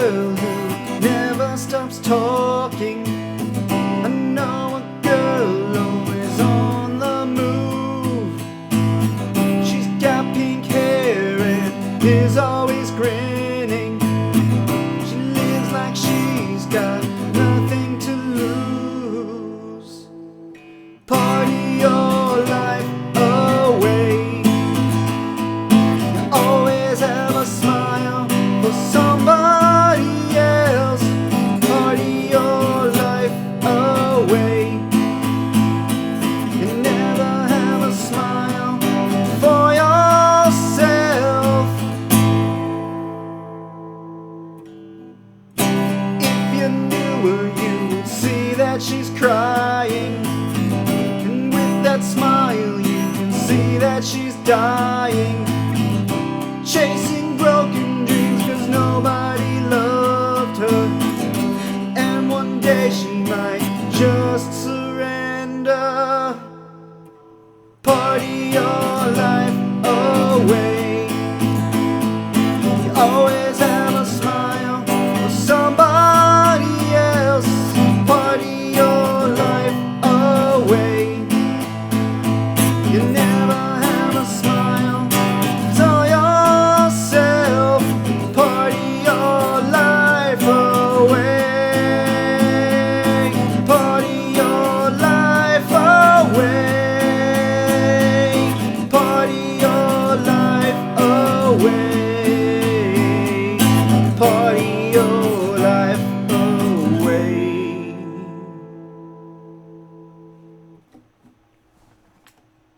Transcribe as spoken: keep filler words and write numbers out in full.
girl who never stops talking. I know a girl always on the move. She's got pink hair and is always grinning. She lives like she's got nothing to lose. Party your life away. You always have a smile for somebody else. Party your life away. You never have a smile for yourself. If you knew her, you would see that she's crying. And with that smile, you can see that she's dying. Chasing broken dreams cause nobody loved her. And one day she might just surrender. Party your life away. You always have a smile for somebody else. Party your life away. You never have a smile for yourself. Party your life away. Party your life away. Party your life away. Party your